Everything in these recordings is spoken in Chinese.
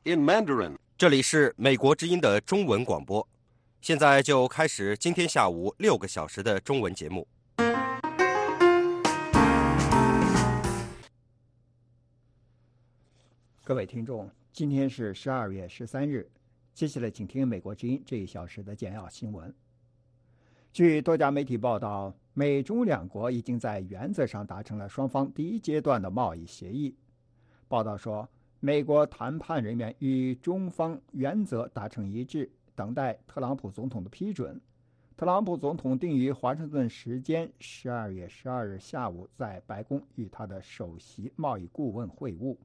in Mandarin. 这里是美国之音的中文广播，现在就开始今天下午6个小时的中文节目。 各位听众，今天是12月13日，接下来请听美国之音这1小时的简要新闻。据多家媒体报道，美中两国已经在原则上达成了双方第一阶段的贸易协议。报道说，美国谈判人员与中方原则达成一致，等待特朗普总统的批准。特朗普总统定于华盛顿时间12月12日下午在白宫与他的首席贸易顾问会晤。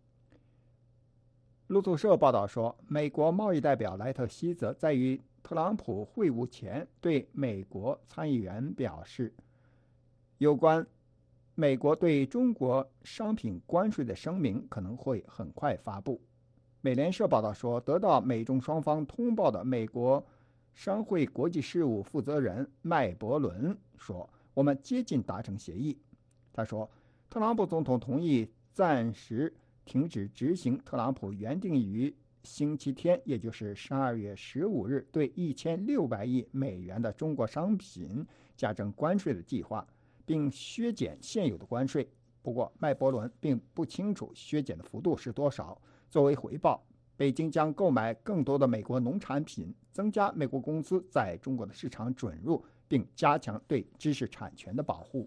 路透社报道说，美国贸易代表莱特希泽在与特朗普会晤前对美国参议员表示，有关美国对中国商品关税的声明可能会很快发布。美联社报道说，得到美中双方通报的美国商会国际事务负责人麦伯伦说，我们接近达成协议。他说，特朗普总统同意暂时停止执行特朗普原定于星期天，也就是12月15日对1600亿美元的中国商品加征关税的计划，并削减现有的关税。不过，麦伯伦并不清楚削减的幅度是多少。作为回报，北京将购买更多的美国农产品，增加美国公司在中国的市场准入，并加强对知识产权的保护。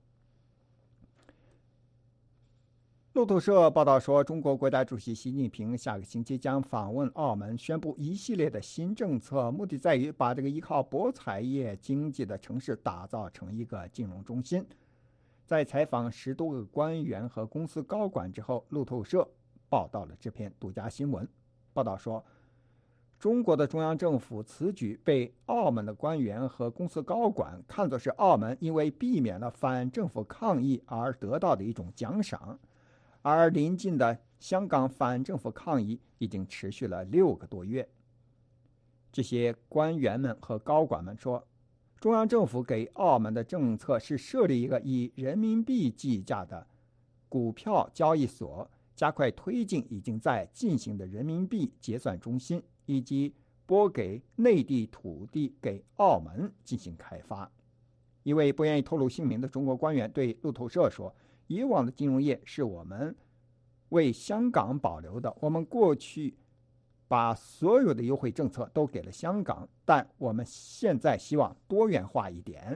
路透社报道说，中国国家主席习近平下个星期将访问澳门，宣布一系列的新政策，目的在于把这个依靠博彩业经济的城市打造成一个金融中心。在采访10多个官员和公司高管之后，路透社报道了这篇独家新闻。报道说，中国的中央政府此举被澳门的官员和公司高管看作是澳门因为避免了反政府抗议而得到的一种奖赏。而临近的香港反政府抗议已经持续了6个多月。这些官员们和高管们说，中央政府给澳门的政策是设立一个以人民币计价的股票交易所，加快推进已经在进行的人民币结算中心，以及拨给内地土地给澳门进行开发。一位不愿意透露姓名的中国官员对路透社说，以往的金融业是我们为香港保留的，我们过去把所有的优惠政策都给了香港，但我们现在希望多元化一点。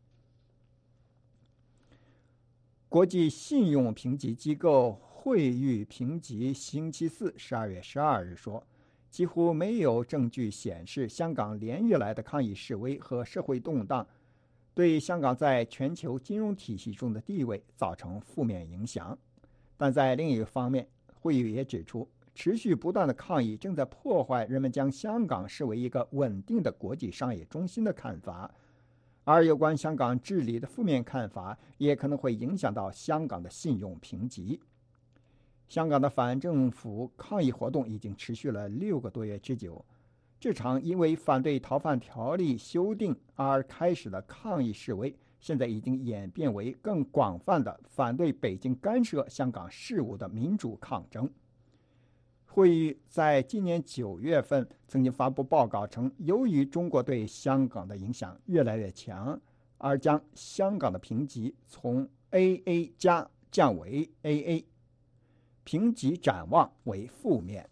国际信用评级机构惠誉评级星期四12月12日说，几乎没有证据显示香港连月来的抗议示威和社会动荡对香港在全球金融体系中的地位造成负面影响。但在另一个方面，会议也指出，持续不断的抗议正在破坏人们将香港视为一个稳定的国际商业中心的看法，而有关香港治理的负面看法也可能会影响到香港的信用评级。香港的反政府抗议活动已经持续了6个多月之久。这场因为反对逃犯条例修订而开始的抗议示威，现在已经演变为更广泛的反对北京干涉香港事务的民主抗争。会议在今年9月份曾经发布报告称，由于中国对香港的影响越来越强，而将香港的评级从 AA 加降为 AA， 评级展望为负面。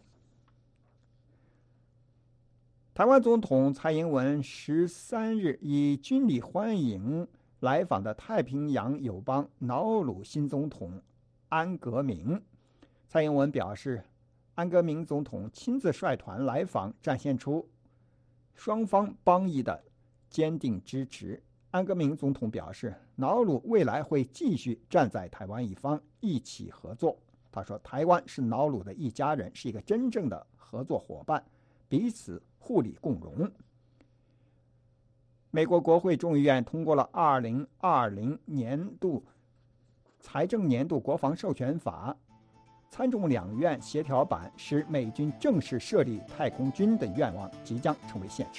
台湾总统蔡英文13日以军礼欢迎来访的太平洋友邦瑙鲁新总统安格明。蔡英文表示，安格明总统亲自率团来访，展现出双方邦谊的坚定支持。安格明总统表示，瑙鲁未来会继续站在台湾一方，一起合作。他说，台湾是瑙鲁的一家人，是一个真正的合作伙伴，彼此互利共荣。美国国会众议院通过了2020财政年度国防授权法，参众两院协调版使美军正式设立太空军的愿望即将成为现实。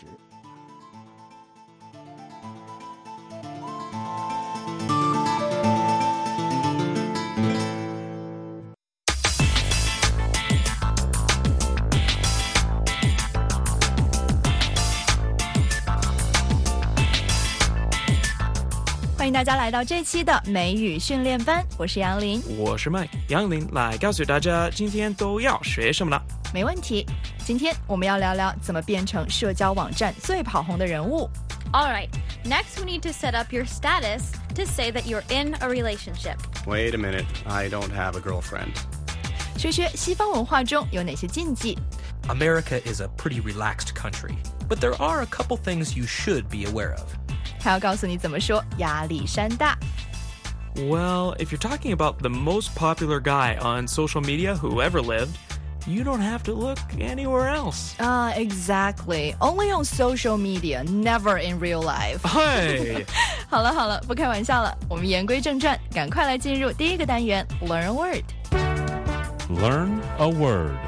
欢迎大家来到这期的美语训练班，我是杨林， 我是 Mike， 杨林来告诉大家今天都要学什么呢？ 没问题，今天我们要聊聊怎么变成社交网站最跑红的人物。 Alright, next we need to set up your status to say that you're in a relationship. Wait a minute, I don't have a girlfriend. 学学西方文化中有哪些禁忌。 America is a pretty relaxed country, but there are a couple things you should be aware of. 还要告诉你怎么说压力山大。 Well, if you're talking about the most popular guy on social media who ever lived, you don't have to look anywhere else. Exactly. Only on social media, never in real life. Hey! 好了，不开玩笑了，我们言归正传，赶快来进入第一个单元 Learn a Word. Learn a word.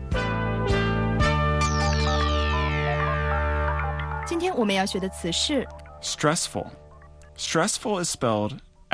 今天我们要学的词是 Stressful. Stressful is spelled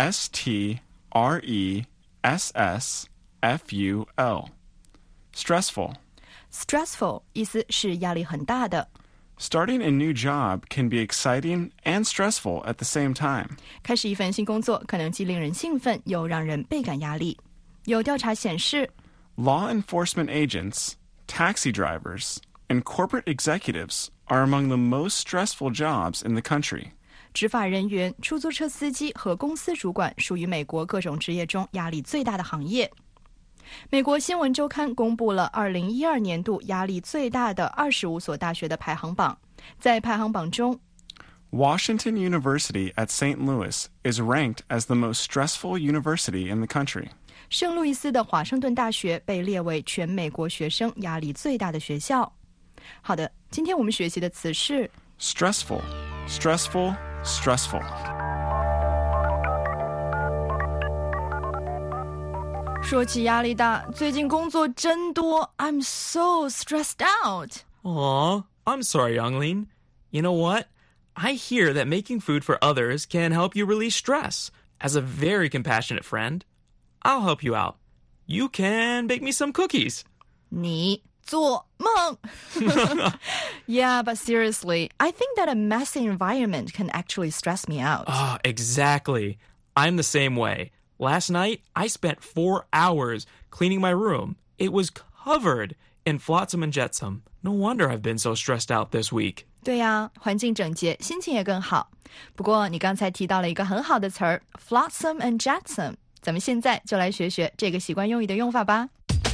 S-T-R-E-S-S-F-U-L. Stressful. Stressful 意思是压力很大的。 Starting a new job can be exciting and stressful at the same time. 开始一份新工作可能既令人兴奋又让人倍感压力。有调查显示 Law enforcement agents, taxi drivers, and corporate executives are among the most stressful jobs in the country. 执法人员、出租车司机和公司主管属于美国各种职业中压力最大的行业。美国新闻周刊公布了2012年度压力最大的25所大学的排行榜。在排行榜中 Washington University at St. Louis is ranked as the most stressful university in the country. 圣路易斯的华盛顿大学被列为全美国学生压力最大的学校。好的，今天我们学习的词是 Stressful, stressful, stressful. 说起压力大，最近工作真多 I'm so stressed out. Aw, I'm sorry, Youngling. You know what? I hear that making food for others can help you release stress. As a very compassionate friend, I'll help you out. You can bake me some cookies. 你做梦Yeah, but seriously, I think that a messy environment can actually stress me out. Exactly. I'm the same way. Last night, I spent 4 hours cleaning my room. It was covered in flotsam and jetsam. No wonder I've been so stressed out this week. 对呀，环境整洁，心情也更好。不过你刚才提到了一个很好的词儿 flotsam and jetsam. 咱们现在就来学学这个习惯用语的用法吧。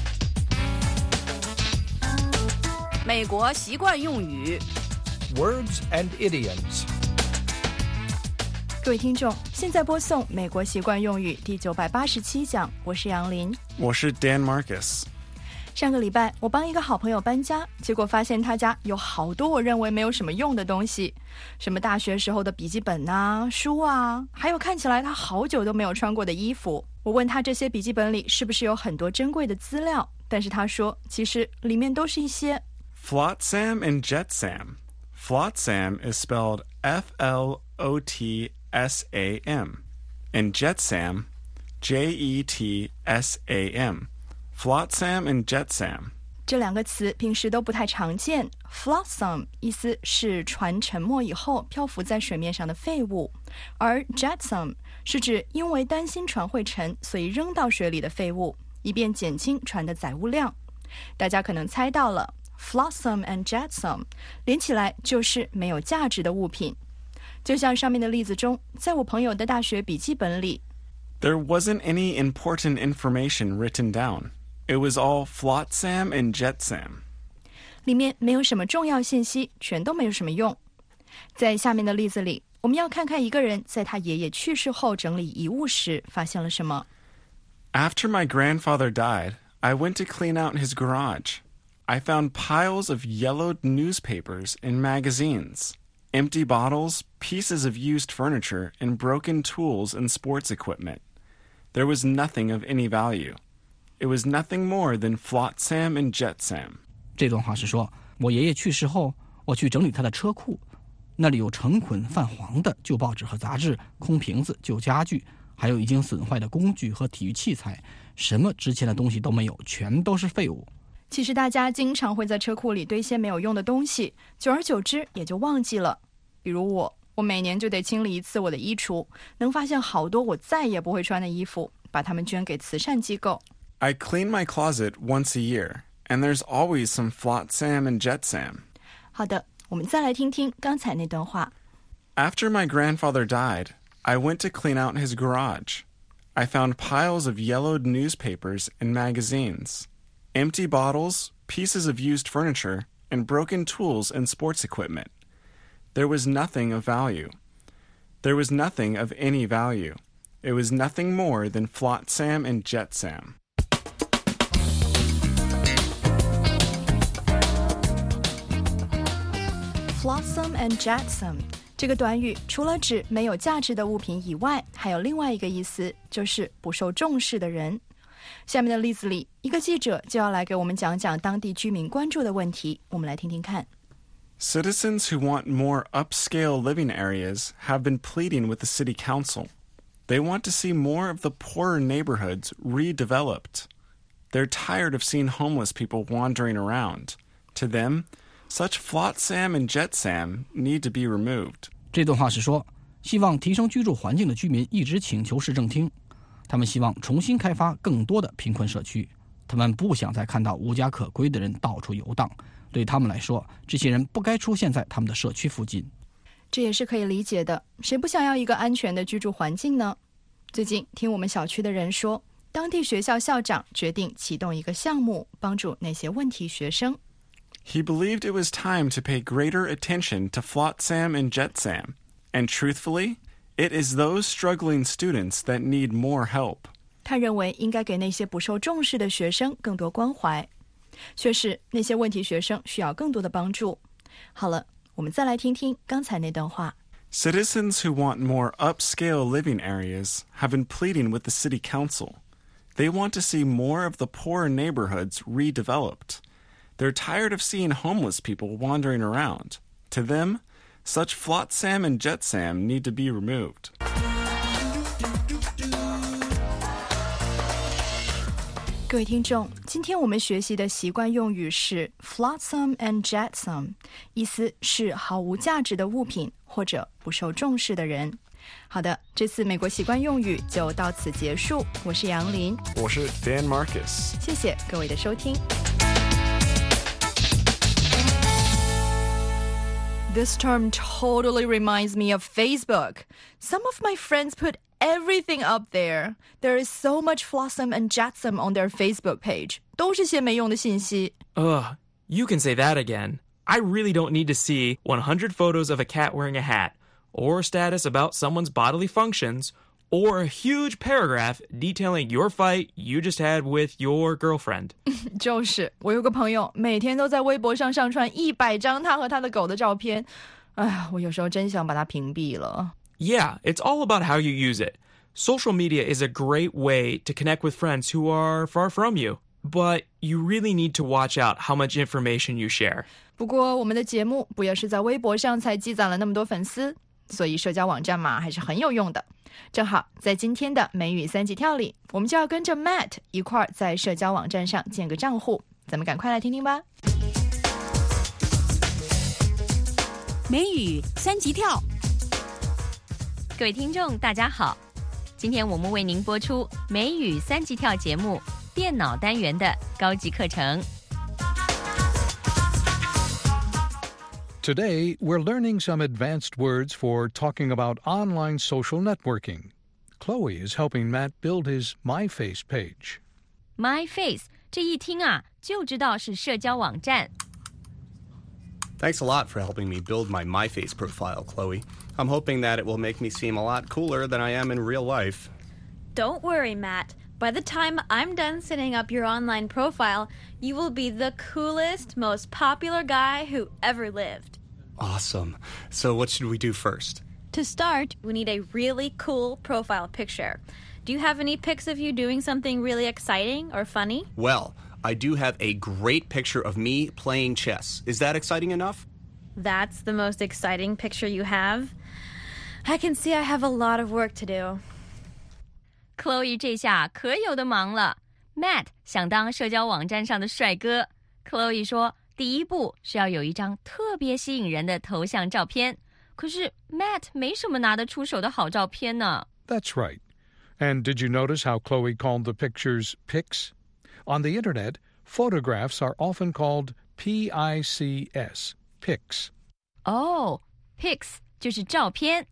美国习惯用语 Words and idioms. 各位听众，现在播送美国习惯用语第987讲，我是杨林。 我是 Dan Marcus. 上个礼拜我帮一个好朋友搬家，结果发现他家有好多我认为没有什么用的东西，什么大学时候的笔记本啊、书啊，还有看起来他好久都没有穿过的衣服。我问他这些笔记本里是不是有很多珍贵的资料，但是他说其实里面都是一些 Flotsam and jetsam. Flotsam is spelled F-L-O-T-S-A-M. And jetsam, J-E-T-S-A-M. Flotsam and jetsam. 这两个词平时都不太常见。Flotsam 意思是船沉没以后漂浮在水面上的废物，而 jetsam 是指因为担心船会沉，所以扔到水里的废物，以便减轻船的载物量。大家可能猜到了 Flotsam and jetsam 连起来就是没有价值的物品。就像上面的例子中，在我朋友的大学笔记本里 There wasn't any important information written down. It was all flotsam and jetsam. 里面没有什么重要信息，全都没有什么用。在下面的例子里，我们要看看一个人在他爷爷去世后整理遗物时发现了什么。 After my grandfather died, I went to clean out his garage. I found piles of yellowed newspapers and magazines, empty bottles, pieces of used furniture, and broken tools and sports equipment. There was nothing of any value. It was nothing more than flotsam and jetsam. 这段话是说，我爷爷去世后，我去整理他的车库，那里有成捆泛黄的旧报纸和杂志、空瓶子、旧家具，还有已经损坏的工具和体育器材，什么值钱的东西都没有，全都是废物。 其实大家经常会在车库里堆些没有用的东西，久而久之也就忘记了。比如我每年就得清理一次我的衣橱，能发现好多我再也不会穿的衣服，把它们捐给慈善机构。 I clean my closet once a year, and there's always some flotsam and jetsam. 好的，我们再来听听刚才那段话。 After my grandfather died, I went to clean out his garage. I found piles of yellowed newspapers and magazines, empty bottles, pieces of used furniture, and broken tools and sports equipment. There was nothing of value. There was nothing of any value. It was nothing more than flotsam and jetsam. Flotsam and jetsam 这个短语除了指没有价值的物品以外，还有另外一个意思，就是不受重视的人。下面的例子里，一个记者就要来给我们讲讲当地居民关注的问题，我们来听听看。 Citizens who want more upscale living areas have been pleading with the city council. They want to see more of the poorer neighborhoods redeveloped. They're tired of seeing homeless people wandering around. To them, such flotsam and jetsam need to be removed. 这段话是说，希望提升居住环境的居民一直请求市政厅，他们希望重新开发更多的贫困社区，他们不想再看到无家可归的人到处游荡。对他们来说，这些人不该出现在他们的社区附近。 这也是可以理解的，谁不想要一个安全的居住环境呢？最近听我们小区的人说，当地学校校长决定启动一个项目，帮助那些问题学生。 He believed it was time to pay greater attention to flotsam and jetsam, and truthfully, it is those struggling students that need more help. 他认为应该给那些不受重视的学生更多关怀。确实，那些问题学生需要更多的帮助。好了，我们再来听听刚才那段话。 Citizens who want more upscale living areas have been pleading with the city council. They want to see more of the poorer neighborhoods redeveloped. They're tired of seeing homeless people wandering around. To them, such flotsam and jetsam need to be removed. 各位听众，今天我们学习的习惯用语是 flotsam and jetsam， 意思是毫无价值的物品或者不受重视的人。好的，这次美国习惯用语就到此结束。我是杨林， 我是 Dan Marcus。 谢谢各位的收听。This term totally reminds me of Facebook. Some of my friends put everything up there. There is so much flotsam and jetsam on their Facebook page. 都是些没用的信息。 Ugh, you can say that again. I really don't need to see 100 photos of a cat wearing a hat, or status about someone's bodily functions, or a huge paragraph detailing your fight you just had with your girlfriend. 就是，我有个朋友每天都在微博上上传100张他和他的狗的照片。哎呀，我有时候真想把他屏蔽了。 Yeah, it's all about how you use it. Social media is a great way to connect with friends who are far from you, but you really need to watch out how much information you share. 不过我们的节目不也是在微博上才积攒了那么多粉丝，所以社交网站嘛还是很有用的。正好在今天的美语三级跳里，我们就要跟着 Matt 一块儿在社交网站上建个账户，咱们赶快来听听吧。 美语三级跳， 各位听众大家好，今天我们为您播出美语三级跳节目电脑单元的高级课程。 Today, we're learning some advanced words for talking about online social networking. Chloe is helping Matt build his MyFace page. MyFace 这一听啊，就知道是社交网站。 Thanks a lot for helping me build my MyFace profile, Chloe. I'm hoping that it will make me seem a lot cooler than I am in real life. Don't worry, Matt. By the time I'm done setting up your online profile, you will be the coolest, most popular guy who ever lived. Awesome. So what should we do first? To start, we need a really cool profile picture. Do you have any pics of you doing something really exciting or funny? Well, I do have a great picture of me playing chess. Is that exciting enough? That's the most exciting picture you have? I can see I have a lot of work to do. Chloe 这下可有的忙了。Matt 想当社交网站上的帅哥。Chloe 说，第一步是要有一张特别吸引人的头像照片。 可是 Matt 没什么拿得出手的好照片呢。 That's right. And did you notice how Chloe called the pictures pics? On the internet, photographs are often called PICS, pics. Oh, pics 就是照片。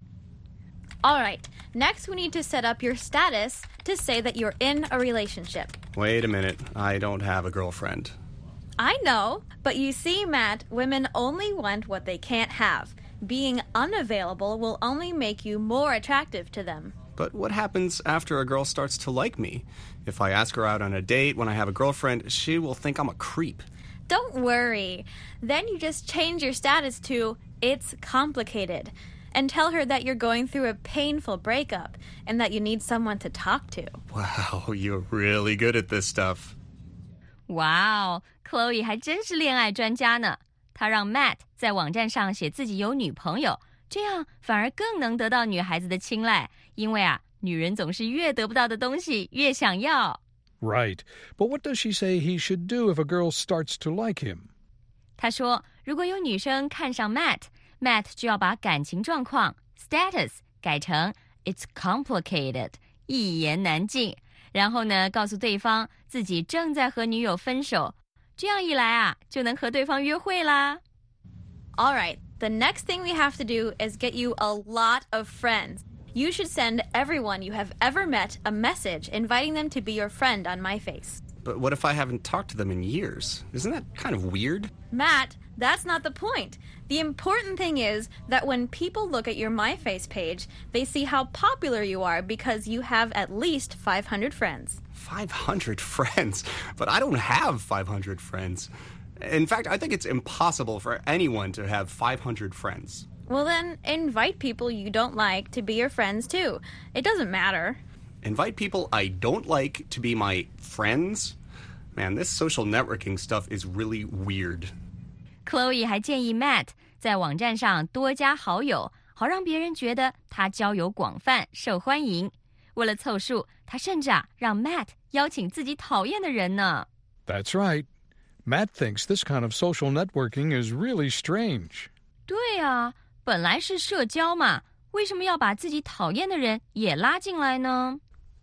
Alright, next we need to set up your status to say that you're in a relationship. Wait a minute, I don't have a girlfriend. I know, but you see, Matt, women only want what they can't have. Being unavailable will only make you more attractive to them. But what happens after a girl starts to like me? If I ask her out on a date when I have a girlfriend, she will think I'm a creep. Don't worry. Then you just change your status to "it's complicated" and tell her that you're going through a painful breakup and that you need someone to talk to. Wow, you're really good at this stuff. 哇哦 Chloe 还真是恋爱专家呢。她让 Matt 在网站上写自己有女朋友，这样反而更能得到女孩子的青睐，因为女人总是越得不到的东西越想要。 Right. But what does she say he should do if a girl starts to like him? 她说，如果有女生看上 Matt 就要把感情状况 status 改成 "it's complicated" 一言难尽，然后呢，告诉对方自己正在和女友分手，这样一来就能和对方约会啦。 Alright, the next thing we have to do is get you a lot of friends. You should send everyone you have ever met a message inviting them to be your friend on MyFace. But what if I haven't talked to them in years? Isn't that kind of weird? Matt, that's not the point. The important thing is that when people look at your MyFace page, they see how popular you are because you have at least 500 friends. 500 friends? But I don't have 500 friends. In fact, I think it's impossible for anyone to have 500 friends. Well then, invite people you don't like to be your friends too. It doesn't matter. Invite people I don't like to be my friends? Man, this social networking stuff is really weird. Chloe 还建议 Matt 在网站上多加好友，好让别人觉得他交友广泛，受欢迎。为了凑数，他甚至让 Matt 邀请自己讨厌的人呢。 That's right. Matt thinks this kind of social networking is really strange. 对啊，本来是社交嘛，为什么要把自己讨厌的人也拉进来呢？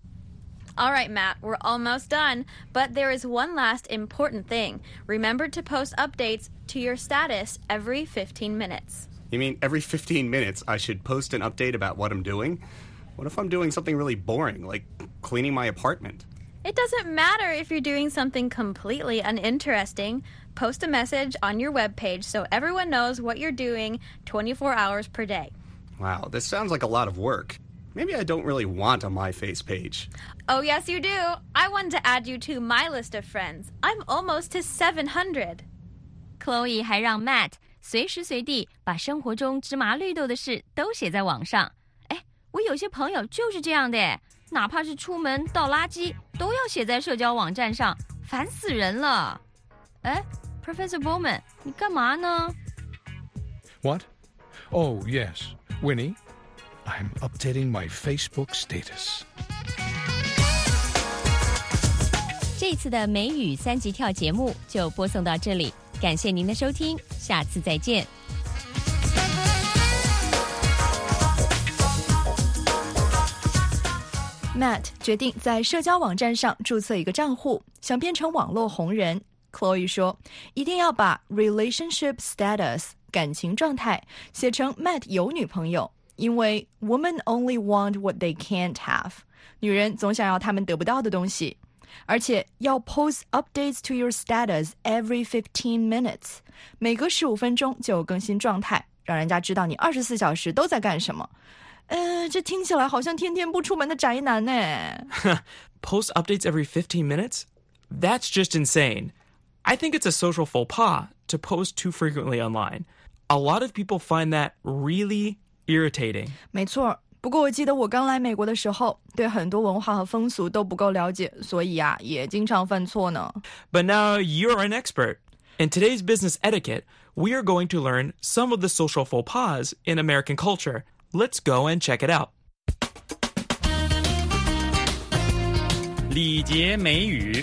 Alright, Matt, we're almost done, but there is one last important thing. Remember to post updates to your status every 15 minutes. You mean every 15 minutes I should post an update about what I'm doing? What if I'm doing something really boring, like cleaning my apartment? It doesn't matter if you're doing something completely uninteresting. Post a message on your webpage so everyone knows what you're doing 24 hours per day. Wow, this sounds like a lot of work. Maybe I don't really want a MyFace page. Oh, yes, you do. I wanted to add you to my list of friends. I'm almost to 700. Chloe 还让 Matt 随时随地把生活中芝麻绿豆的事都写在网上。哎，我有些朋友就是这样的，哪怕是出门倒垃圾，都要写在社交网站上，烦死人了。哎 ，Professor Bowman， 你干嘛呢？ What? Oh, yes. Winnie, I'm updating my Facebook status. 这次的美语3级跳节目就播送到这里，感谢您的收听，下次再见。 Matt 决定在社交网站上注册一个账户，想变成网络红人。Chloe 说，一定要把 relationship status 感情状态写成 Matt 有女朋友，因为 women only want what they can't have， 女人总想要他们得不到的东西。而且要 post updates to your status every 15 minutes， 每隔15分钟就更新状态，让人家知道你24小时都在干什么。这听起来好像天天不出门的宅男呢。 Post updates every 15 minutes? That's just insane. I think it's a social faux pas to post too frequently online. A lot of people find that really irritating. 没错，不过我记得我刚来美国的时候，对很多文化和风俗都不够了解，所以也经常犯错呢。 But now you're an expert. In today's business etiquette, we are going to learn some of the social faux pas in American culture. Let's go and check it out. 礼节美语。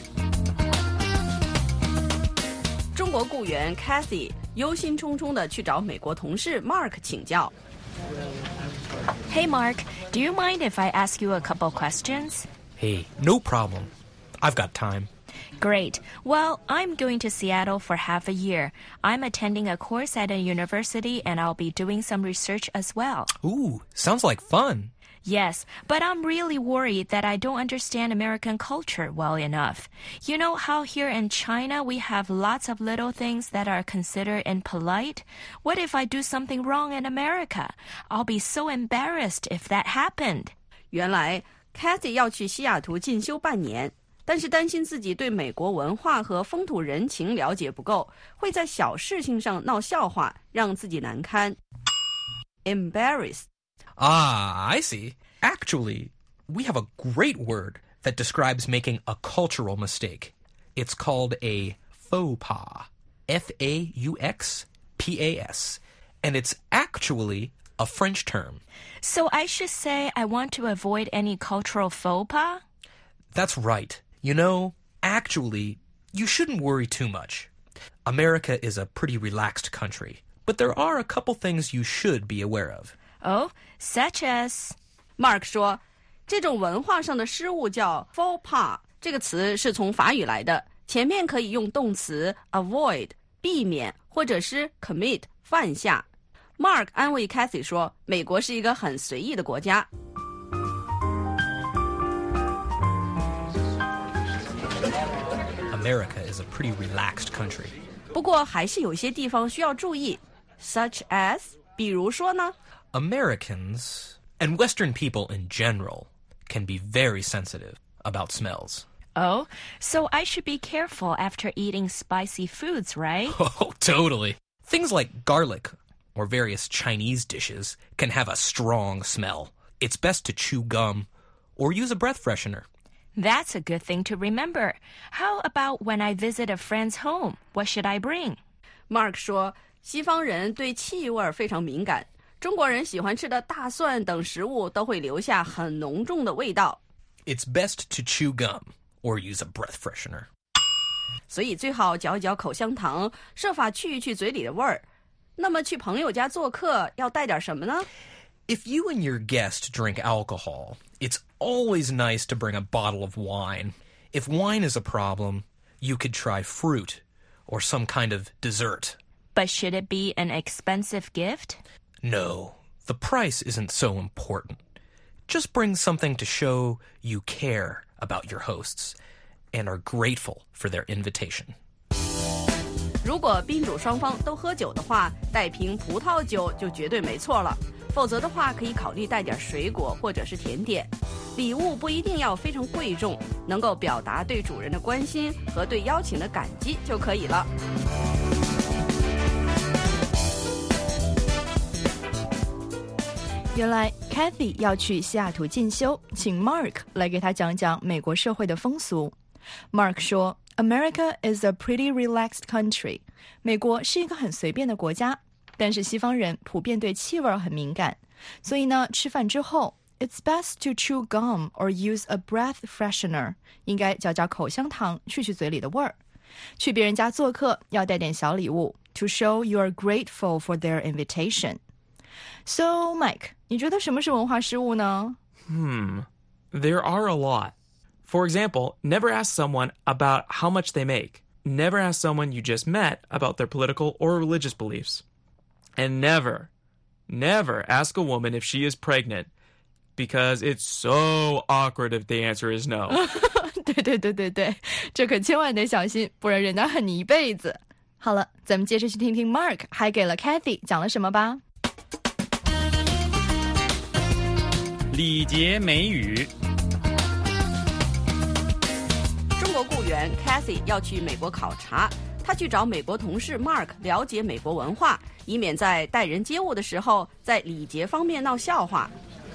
中国雇员 Kathy 忧心忡忡地去找美国同事 Mark 请教。 Hey, Mark, do you mind if I ask you a couple questions? Hey, no problem. I've got time. Great. Well, I'm going to Seattle for half a year. I'm attending a course at a university and I'll be doing some research as well. Ooh, sounds like fun. Yes, but I'm really worried that I don't understand American culture well enough. You know how here in China we have lots of little things that are considered impolite? What if I do something wrong in America? I'll be so embarrassed if that happened. 原来 Kathy 要去西雅图进修半年，但是担心自己对美国文化和风土人情了解不够，会在小事情上闹笑话，让自己难堪。Embarrassed. Ah, I see. Actually, we have a great word that describes making a cultural mistake. It's called a faux pas. F-A-U-X-P-A-S. And it's actually a French term. So I should say I want to avoid any cultural faux pas? That's right. You know, actually, you shouldn't worry too much. America is a pretty relaxed country, but there are a couple things you should be aware of. Oh, such as? Mark 说，这种文化上的失误叫 faux pas， 这个词是从法语来的，前面可以用动词 avoid 避免，或者是 commit 犯下。Mark 安慰 Kathy 说，美国是一个很随意的国家。 America is a pretty relaxed country. 不过还是有些地方需要注意 ，such as 比如说呢 Americans and Western people in general can be very sensitive about smells. Oh, so I should be careful after eating spicy foods, right? Oh, totally. Things like garlic or various Chinese dishes can have a strong smell. It's best to chew gum or use a breath freshener. That's a good thing to remember. How about when I visit a friend's home? What should I bring? Mark 说，西方人对气味非常敏感。中国人喜欢吃的大蒜等食物都会留下很浓重的味道。 It's best to chew gum or use a breath freshener. 所以最好嚼一嚼口香糖，设法去一去嘴里的味儿。那么去朋友家做客要带点什么呢？ If you and your guest drink alcohol, it's always nice to bring a bottle of wine. If wine is a problem, you could try fruit or some kind of dessert. But should it be an expensive gift? No, the price isn't so important. Just bring something to show you care about your hosts and are grateful for their invitation. 如果宾主双方都喝酒的话，带瓶葡萄酒就绝对没错了。否则的话，可以考虑带点水果或者是甜点。礼物不一定要非常贵重，能够表达对主人的关心和对邀请的感激就可以了。 原来 Kathy 要去西雅图进修，请 Mark 来给他讲讲美国社会的风俗。Mark 说 America is a pretty relaxed country. 美国是一个很随便的国家，但是西方人普遍对气味很敏感，所以呢，吃饭之后 It's best to chew gum or use a breath freshener. 应该嚼嚼口香糖，去去嘴里的味儿。去别人家做客要带点小礼物 to show you are grateful for their invitation. So, Mike, 你觉得什么是文化失误呢？ There are a lot. For example, never ask someone about how much they make. Never ask someone you just met about their political or religious beliefs. And never ask a woman if she is pregnant, because it's so awkward if the answer is no. 对，这可千万得小心，不然人家恨你一辈子。好了，咱们接着去听听 Mark 还给了 Kathy 讲了什么吧。 礼节美语。 中国雇员 Kathy 要去美国考察，她去找美国同事 Mark 了解美国文化，以免在待人接物的时候在礼节方面闹笑话。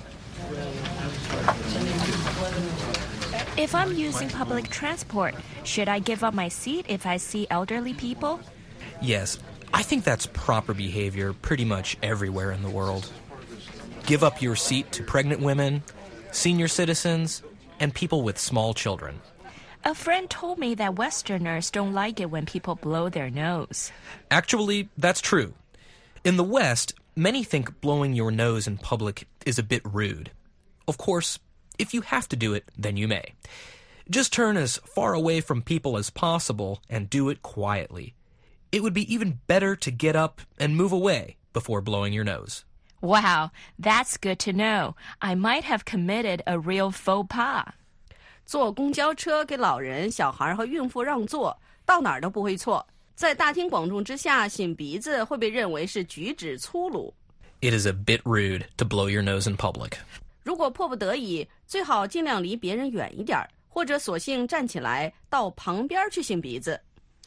If I'm using public transport, should I give up my seat if I see elderly people? Yes, I think that's proper behavior pretty much everywhere in the world. Give up your seat to pregnant women, senior citizens, and people with small children. A friend told me that Westerners don't like it when people blow their nose. Actually, that's true. In the West, Many think blowing your nose in public is a bit rude. Of course, if you have to do it, then you may. Just turn as far away from people as possible and do it quietly. It would be even better to get up and move away before blowing your nose. Wow, that's good to know. I might have committed a real faux pas. 坐公交车给老人、小孩和孕妇让座，到哪儿都不会错。在大庭广众之下擤鼻子会被认为是举止粗鲁。 It is a bit rude to blow your nose in public. 如果迫不得已，最好尽量离别人远一点，或者索性站起来到旁边去擤鼻子。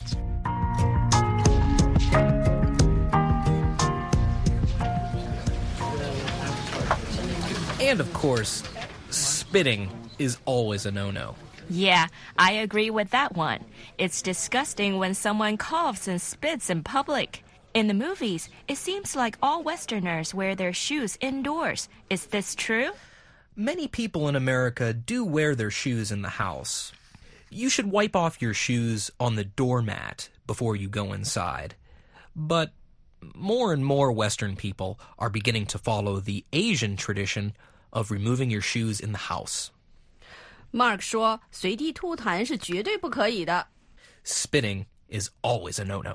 And of course, spitting is always a no-no. Yeah, I agree with that one. It's disgusting when someone coughs and spits in public. In the movies, it seems like all Westerners wear their shoes indoors. Is this true? Many people in America do wear their shoes in the house. You should wipe off your shoes on the doormat before you go inside. But more and more Western people are beginning to follow the Asian tradition of removing your shoes in the house. Mark 说，随地吐痰是绝对不可以的。 Spitting is always a no-no.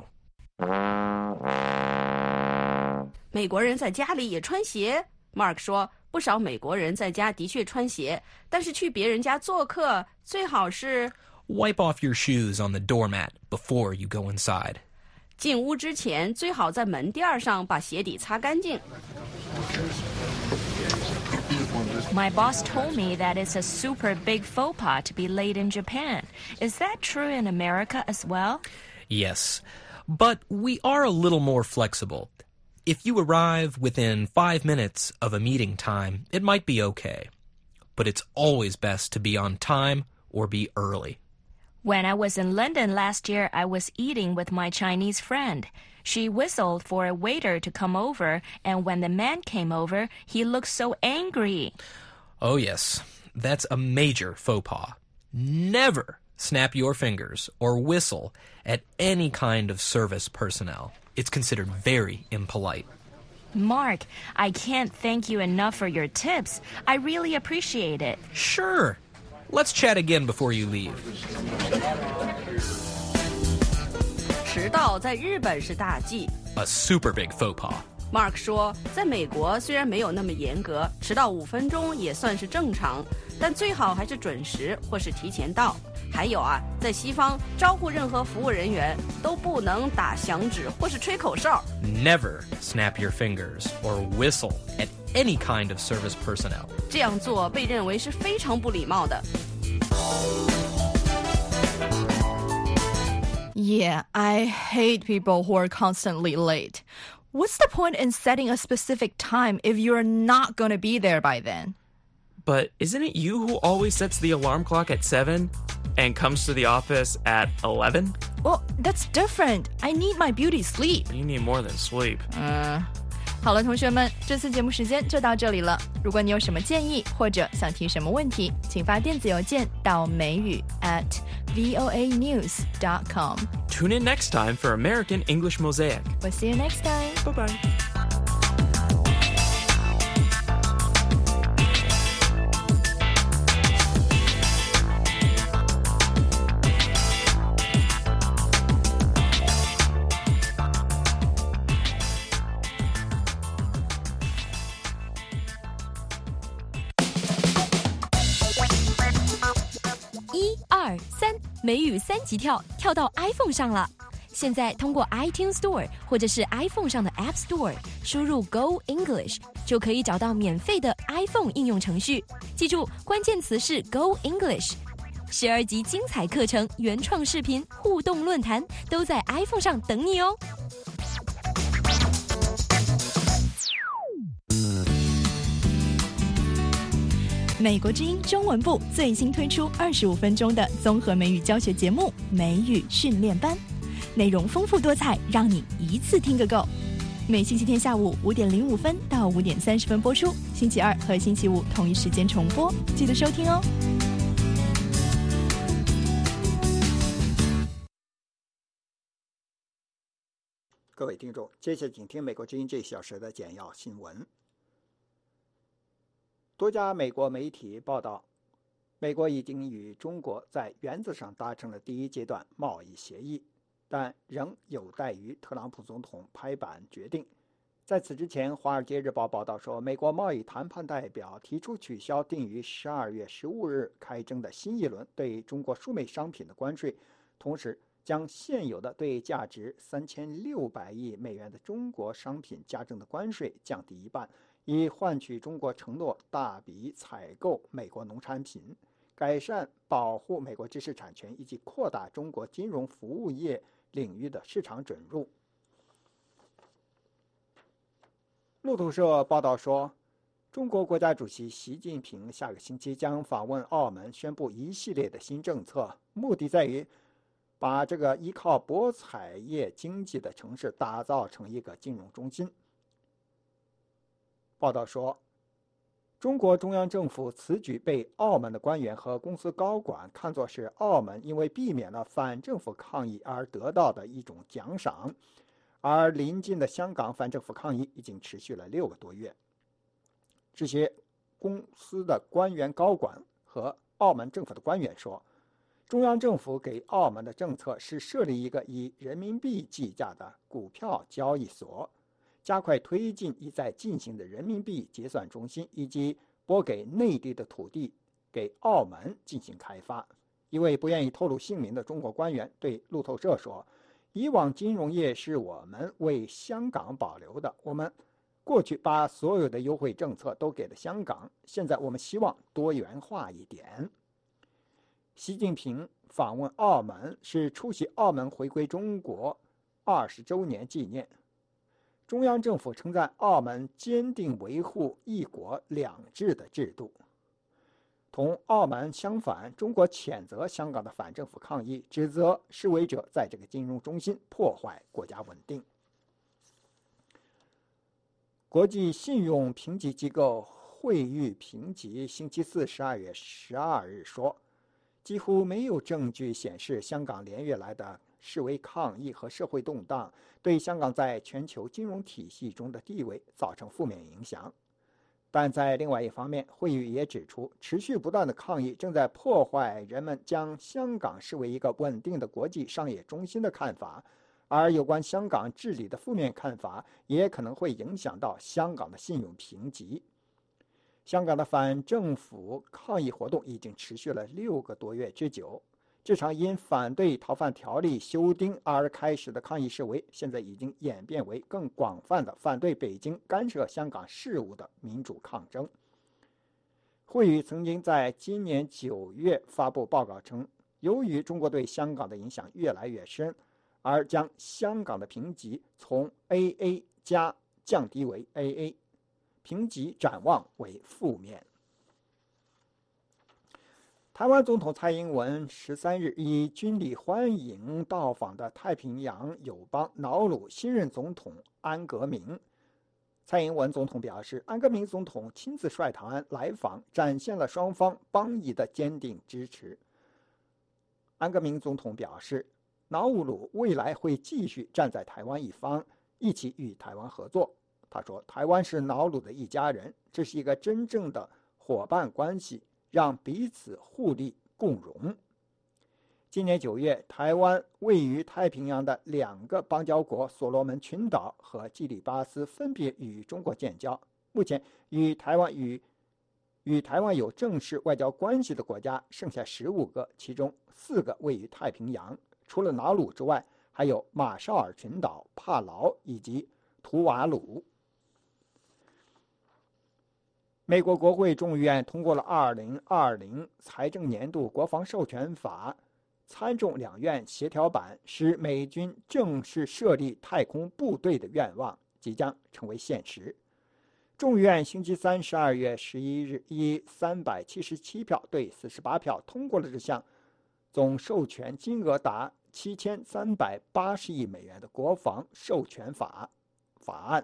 美国人在家里也穿鞋。Mark 说，不少美国人在家的确穿鞋，但是去别人家做客，最好是 Wipe off your shoes on the doormat before you go inside. 进屋之前，最好在门垫上把鞋底擦干净。 My boss told me that it's a super big faux pas to be late in Japan. Is that true in America as well? Yes, but we are a little more flexible. If you arrive within 5 minutes of a meeting time, it might be okay. But it's always best to be on time or be early. When I was in London last year, I was eating with my Chinese friend. She whistled for a waiter to come over, and when the man came over, he looked so angry. Oh yes, that's a major faux pas. Never snap your fingers or whistle at any kind of service personnel. It's considered very impolite. Mark, I can't thank you enough for your tips. I really appreciate it. Sure. Let's chat again before you leave. 迟到在日本是大忌。 A super big faux pas. Mark 说，在美国虽然没有那么严格，迟到5分钟也算是正常，但最好还是准时或是提前到。还有啊，在西方招呼任何服务人员都不能打响指或是吹口哨。 Never snap your fingers or whistle at any kind of service personnel. 这样做被认为是非常不礼貌的。 Yeah, I hate people who are constantly late. What's the point in setting a specific time if you're not going to be there by then? But isn't it you who always sets the alarm clock at 7 and comes to the office at 11? Well, that's different. I need my beauty sleep. You need more than sleep. 好了，同学们，这次节目时间就到这里了。如果你有什么建议或者想提什么问题，请发电子邮件到美语@voanews.com. Tune in next time for American English Mosaic. We'll see you next time. Bye-bye. $1、2、3美语3级跳，跳到 iPhone 上了。现在通过 iTunes Store 或者是 iPhone 上的 App Store 输入 Go English 就可以找到免费的 iPhone 应用程序。记住，关键词是 Go English。12集精彩课程、原创视频、互动论坛都在 iPhone 上等你哦。 美国之音中文部最新推出25分钟的综合美语教学节目《美语训练班》，内容丰富多彩，让你一次听个够。每星期天下午5点05分到5点30分播出，星期二和星期五同一时间重播，记得收听哦。 各位听众，接下来请听美国之音这小时的简要新闻。多家美国媒体报道，美国已经与中国在原则上达成了第一阶段贸易协议，但仍有待于特朗普总统拍板决定。在此之前，《华尔街日报》报道说，美国贸易谈判代表提出取消定于12月15日开征的新一轮对中国输美商品的关税，同时将现有的对价值3600亿美元的中国商品加征的关税降低一半，以换取中国承诺大笔采购美国农产品，改善保护美国知识产权以及扩大中国金融服务业领域的市场准入。路透社报道说，中国国家主席习近平下个星期将访问澳门，宣布一系列的新政策，目的在于把这个依靠博彩业经济的城市打造成一个金融中心。报道说，中国中央政府此举被澳门的官员和公司高管看作是澳门因为避免了反政府抗议而得到的一种奖赏，而临近的香港反政府抗议已经持续了6个多月。这些公司的官员高管和澳门政府的官员说，中央政府给澳门的政策是设立一个以人民币计价的股票交易所，加快推进已在进行的人民币结算中心，以及拨给内地的土地给澳门进行开发。一位不愿意透露姓名的中国官员对路透社说，以往金融业是我们为香港保留的，我们过去把所有的优惠政策都给了香港，现在我们希望多元化一点。习近平访问澳门是出席澳门回归中国20周年纪念。中央政府称赞澳门坚定维护一国两制的制度。同澳门相反，中国谴责香港的反政府抗议，指责示威者在这个金融中心破坏国家稳定。国际信用评级机构惠誉评级星期四12月12日说，几乎没有证据显示香港连月来的示威抗议和社会动荡对香港在全球金融体系中的地位造成负面影响。但在另外一方面，惠誉也指出，持续不断的抗议正在破坏人们将香港视为一个稳定的国际商业中心的看法，而有关香港治理的负面看法也可能会影响到香港的信用评级。香港的反政府抗议活动已经持续了6个多月之久。这场因反对逃犯条例修订而开始的抗议示威，现在已经演变为更广泛的反对北京干涉香港事务的民主抗争。惠誉曾经在今年9月发布报告称，由于中国对香港的影响越来越深，而将香港的评级从 AA 加降低为 AA， 评级展望为负面。台湾总统蔡英文13日以军礼欢迎到访的太平洋友邦瑙鲁新任总统安格明。蔡英文总统表示，安格明总统亲自率团来访，展现了双方邦谊的坚定支持。安格明总统表示，瑙鲁未来会继续站在台湾一方，一起与台湾合作。他说，台湾是瑙鲁的一家人，这是一个真正的伙伴关系，让彼此互利共荣。今年9月，台湾位于太平洋的2个邦交国所罗门群岛和基里巴斯分别与中国建交。目前与台湾有正式外交关系的国家剩下15个，其中4个位于太平洋，除了瑙鲁之外，还有马绍尔群岛、帕劳以及图瓦鲁。美国国会众议院通过了2020财政年度国防授权法，参众两院协调版，使美军正式设立太空部队的愿望即将成为现实。众议院星期三12月11日以377票对48票通过了这项总授权金额达7380亿美元的国防授权法案。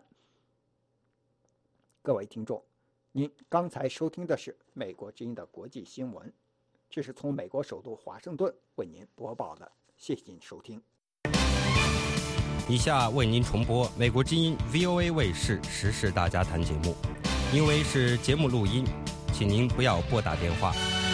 各位听众，您刚才收听的是美国之音的国际新闻，这是从美国首都华盛顿为您播报的，谢谢您收听。 以下为您重播美国之音 VOA 卫视时事大家谈节目，因为是节目录音，请您不要拨打电话。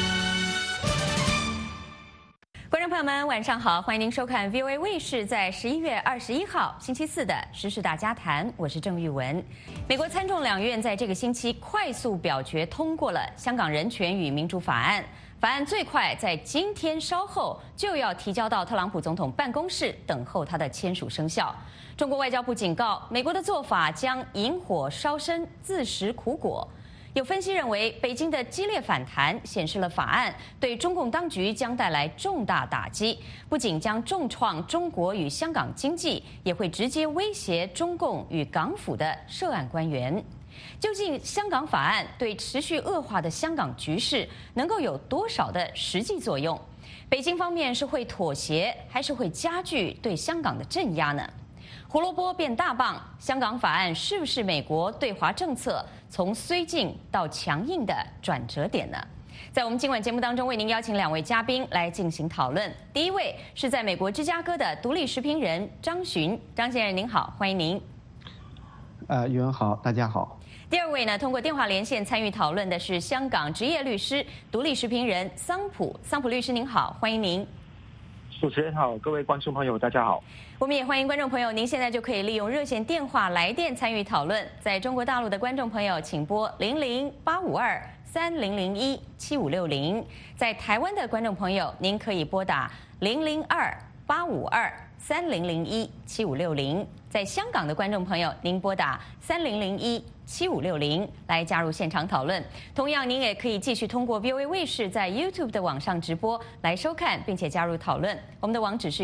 观众朋友们，晚上好，欢迎您收看 VOA 卫视在11月21号星期四的时事大家谈，我是郑玉文。美国参众两院在这个星期快速表决通过了香港人权与民主法案。法案最快在今天稍后就要提交到特朗普总统办公室，等候他的签署生效。中国外交部警告，美国的做法将引火烧身，自食苦果。有分析认为，北京的激烈反弹显示了法案对中共当局将带来重大打击，不仅将重创中国与香港经济，也会直接威胁中共与港府的涉案官员。究竟香港法案对持续恶化的香港局势能够有多少的实际作用？北京方面是会妥协，还是会加剧对香港的镇压呢？胡萝卜变大棒，香港法案是不是美国对华政策从绥靖到强硬的转折点呢？在我们今晚节目当中，为您邀请两位嘉宾来进行讨论。第一位是在美国芝加哥的独立时评人张巡，张先生您好，欢迎您。 宇文好，大家好。 第二位呢，通过电话连线参与讨论的是香港职业律师、独立时评人桑普律师，您好，欢迎您。 主持人好，各位观众朋友，大家好。 我们也欢迎观众朋友，您现在就可以利用热线电话来电参与讨论。在中国大陆的观众朋友，请拨00-852-3001-7560；在台湾的观众朋友，您可以拨打002-852-3001-7560；在香港的观众朋友，您拨打3001-7560来加入现场讨论。同样，您也可以继续通过 VOA 卫视在 YouTube 的网上直播来收看，并且加入讨论。我们的网址是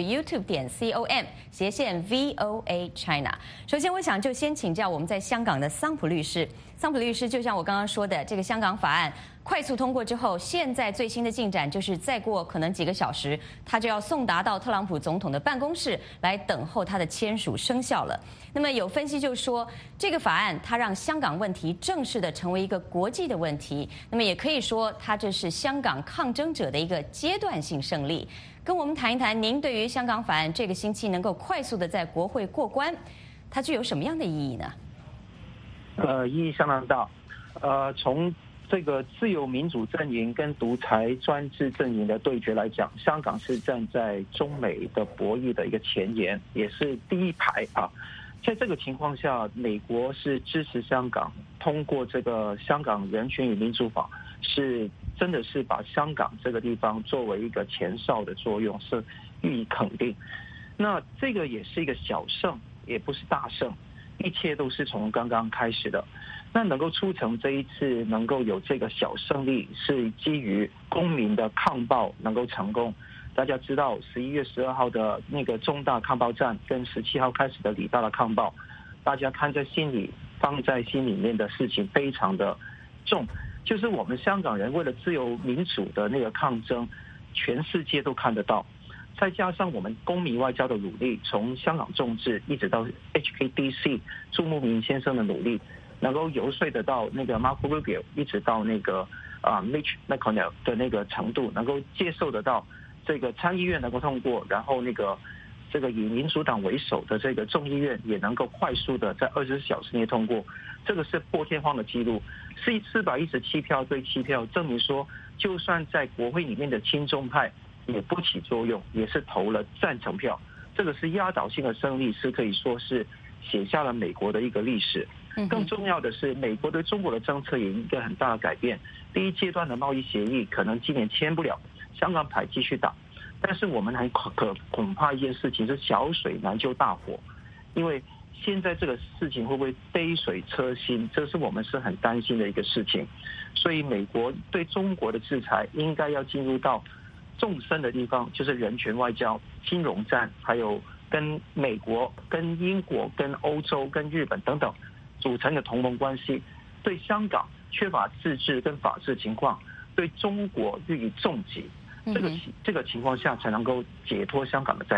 youtube.com/VOA China。首先，我想就先请教我们在香港的桑普律师。桑普律师，就像我刚刚说的，这个香港法案快速通过之后，现在最新的进展就是再过可能几个小时，他就要送达到特朗普总统的办公室来等候他的签署生效了。那么有分析就说，这个法案它让香港问题正式的成为一个国际的问题，那么也可以说它这是香港抗争者的一个阶段性胜利。跟我们谈一谈，您对于香港法案这个星期能够快速的在国会过关，它具有什么样的意义呢？ 意义相当大。从这个自由民主阵营跟独裁专制阵营的对决来讲，香港是站在中美的博弈的一个前沿，也是第一排啊。在这个情况下，美国是支持香港通过这个香港人权与民主法，是真的是把香港这个地方作为一个前哨的作用，是予以肯定。那这个也是一个小胜，也不是大胜，一切都是从刚刚开始的。那能够促成这一次能够有这个小胜利，是基于公民的抗暴能够成功。大家知道11月12号的那个重大抗暴战跟17号开始的理大的抗暴，大家看在心里，放在心里面的事情非常的重，就是我们香港人为了自由民主的那个抗争，全世界都看得到。再加上我们公民外交的努力，从香港众志一直到 HKDC 朱慕明先生的努力，能够游说得到那个 Marco Rubio， 一直到那个Mitch McConnell 的那个程度，能够接受得到这个参议院能够通过，然后那个这个以民主党为首的这个众议院也能够快速的在24小时内通过，这个是破天荒的记录，是417票对7票，证明说就算在国会里面的亲中派也不起作用，也是投了赞成票，这个是压倒性的胜利，是可以说是写下了美国的一个历史。更重要的是，美国对中国的政策也一个很大的改变。第一阶段的贸易协议可能今年签不了，香港牌继续打，但是我们还恐怕一件事情是小水难救大火，因为现在这个事情会不会杯水车薪，这是我们是很担心的一个事情。所以美国对中国的制裁应该要进入到纵深的地方，就是人权外交、金融战，还有跟美国、跟英国、跟欧洲、跟日本等等组成的同盟关系。对香港缺乏自治跟法治情况，对中国予以重击，这个情况下才能够解脱香港的灾难。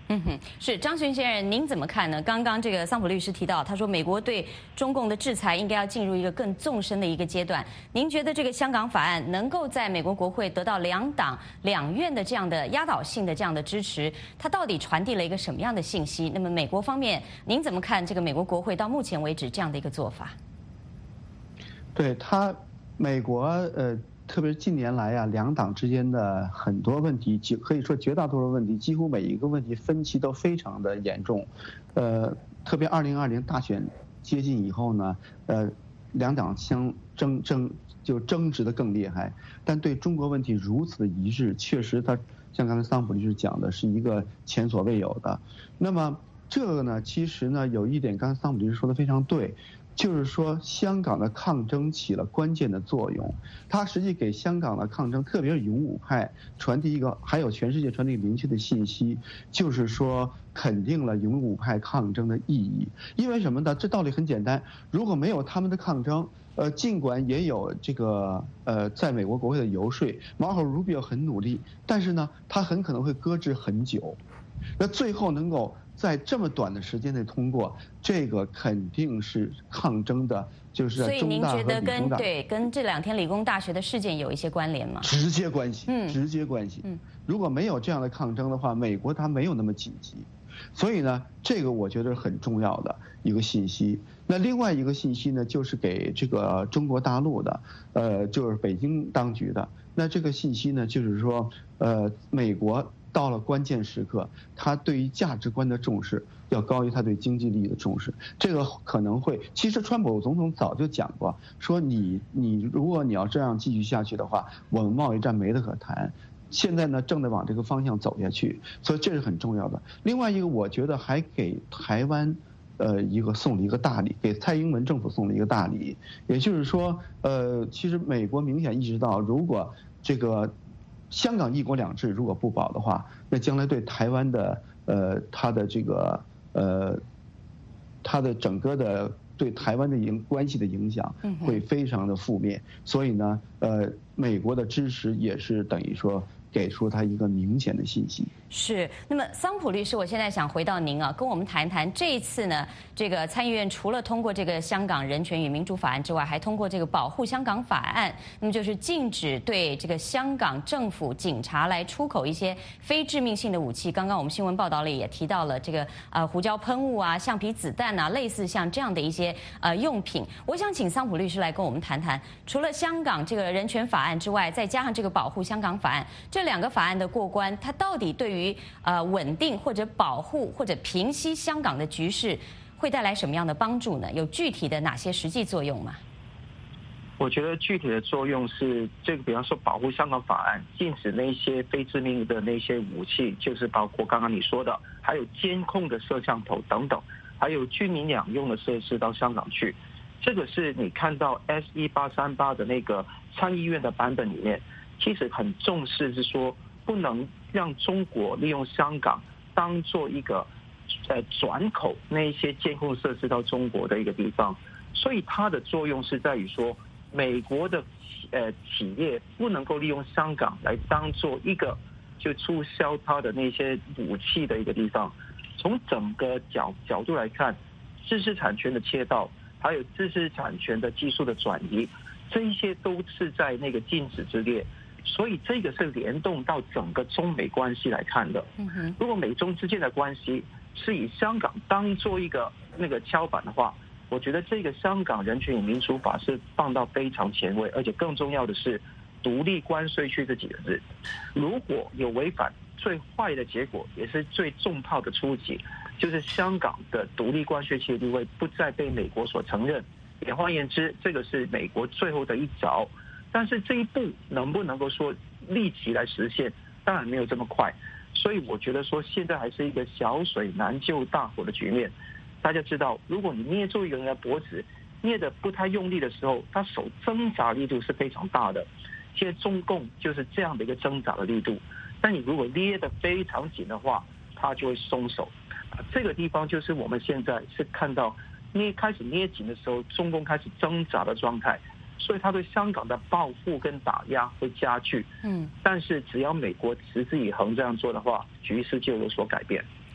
是张巡先生，您怎么看呢？刚刚这个桑普律师提到，他说美国对中共的制裁应该要进入一个更纵深的一个阶段。您觉得这个香港法案能够在美国国会得到两党两院的这样的压倒性的这样的支持，它到底传递了一个什么样的信息？那么美国方面，您怎么看这个美国国会到目前为止这样的一个做法？ 对美国特别是近年来两党之间的很多问题，可以说绝大多数问题，几乎每一个问题分歧都非常的严重。特别2020大选接近以后呢，两党争执的更厉害。但对中国问题如此的一致，确实它像刚才桑普律师讲的，是一个前所未有的。那么这个呢，其实呢有一点，刚才桑普律师说的非常对。就是说，香港的抗争起了关键的作用，它实际给香港的抗争，特别是勇武派传递一个，还有全世界传递明确的信息，就是说肯定了勇武派抗争的意义。因为什么呢？这道理很简单，如果没有他们的抗争，尽管也有这个在美国国会的游说，马可·鲁比奥很努力，但是呢，他很可能会搁置很久。那最后能够在这么短的时间内通过，这个肯定是抗争的，就是在中大和理工大。 所以您觉得跟这2天理工大学的事件有一些关联吗？ 直接关系，直接关系。如果没有这样的抗争的话，美国它没有那么紧急。所以呢，这个我觉得是很重要的一个信息。那另外一个信息呢，就是给这个中国大陆的，就是北京当局的。那这个信息呢，就是说，美国到了关键时刻，他对于价值观的重视要高于他对经济利益的重视。这个可能会，其实川普总统早就讲过，说你如果你要这样继续下去的话，我们贸易战没得可谈。现在呢，正在往这个方向走下去，所以这是很重要的。另外一个，我觉得还给台湾送了一个大礼，给蔡英文政府送了一个大礼。也就是说，其实美国明显意识到，如果这个香港1国2制如果不保的话，那将来对台湾的它的这个它的整个的对台湾的关系的影响会非常的负面。所以呢，美国的支持也是等于说给出他一个明显的信息。 是，那么桑普律师，我现在想回到您跟我们谈谈这一次呢，这个参议院除了通过这个香港人权与民主法案之外，还通过这个保护香港法案，那么就是禁止对这个香港政府警察来出口一些非致命性的武器。刚刚我们新闻报道里也提到了这个胡椒喷雾啊、橡皮子弹啊，类似像这样的一些用品。我想请桑普律师来跟我们谈谈，除了香港这个人权法案之外，再加上这个保护香港法案，这2个法案的过关，它到底对于稳定或者保护或者平息香港的局势会带来什么样的帮助呢？有具体的哪些实际作用吗？ 我觉得具体的作用是这个，比方说保护香港法案，禁止那些非致命的那些武器，就是包括刚刚你说的，还有监控的摄像头等等，还有军民两用的设施到香港去。这个是你看到 S1838的那个参议院的版本里面，其实很重视是说不能让中国利用香港当做一个转口那一些监控设施到中国的一个地方。所以它的作用是在于说，美国的企业不能够利用香港来当做一个就促销它的那些武器的一个地方。从整个角度来看，知识产权的窃盗，还有知识产权的技术的转移，这一些都是在那个禁止之列。所以这个是联动到整个中美关系来看的。如果美中之间的关系是以香港当做一个那个敲板的话，我觉得这个香港人权与民主法是放到非常前位，而且更重要的是独立关税区这几个字，如果有违反，最坏的结果也是最重炮的出击，就是香港的独立关税区的地位不再被美国所承认。也换言之，这个是美国最后的一招。但是这一步能不能够说立即来实现，当然没有这么快。所以我觉得说现在还是一个小水难救大火的局面。大家知道，如果你捏住一个人的脖子，捏得不太用力的时候，他手挣扎力度是非常大的。现在中共就是这样的一个挣扎的力度，但你如果捏得非常紧的话，他就会松手。这个地方就是我们现在是看到开始捏紧的时候，中共开始挣扎的状态。所以他对香港的报复跟打压会加剧。但是只要美国持之以恒这样做的话，局势就有所改变。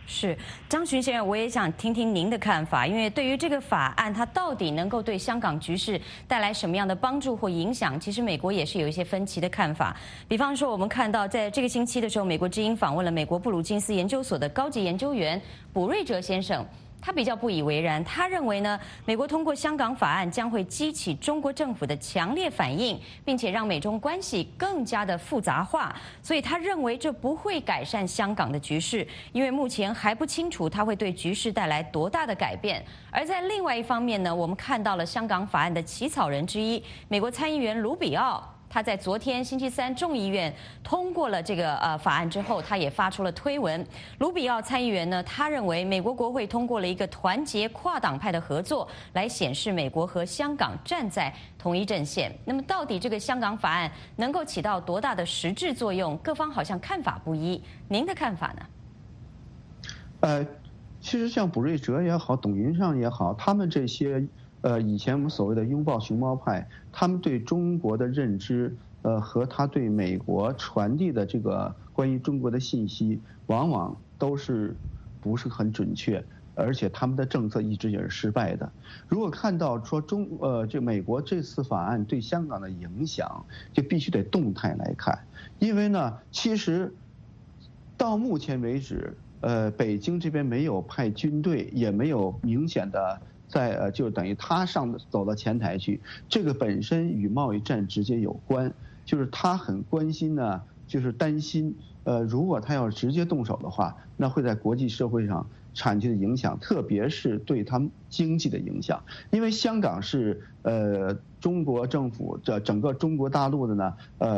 是张巡先生，我也想听听您的看法，因为对于这个法案，它到底能够对香港局势带来什么样的帮助或影响，其实美国也是有一些分歧的看法。比方说，我们看到在这个星期的时候，美国之音访问了美国布鲁金斯研究所的高级研究员卜瑞哲先生。他比较不以为然，他认为呢，美国通过香港法案将会激起中国政府的强烈反应，并且让美中关系更加的复杂化，所以他认为这不会改善香港的局势，因为目前还不清楚它会对局势带来多大的改变。而在另外一方面呢，我们看到了香港法案的起草人之一，美国参议员卢比奥。他在昨天星期三众议院通过了这个法案之后，他也发出了推文。卢比奥参议员呢，他认为美国国会通过了一个团结跨党派的合作，来显示美国和香港站在同一阵线。那么，到底这个香港法案能够起到多大的实质作用？各方好像看法不一，您的看法呢？其实像卜瑞哲也好，董云尚也好，他们这些。以前我们所谓的拥抱熊猫派，他们对中国的认知，和他对美国传递的这个关于中国的信息，往往都是不是很准确，而且他们的政策一直也是失败的。如果看到说这美国这次法案对香港的影响，就必须得动态来看，因为呢，其实到目前为止，北京这边没有派军队，也没有明显的。就等于他走到前台去，这个本身与贸易战直接有关，就是他很关心呢，就是担心，如果他要直接动手的话，那会在国际社会上产生的影响，特别是对他们经济的影响，因为香港是中国政府整个中国大陆的呢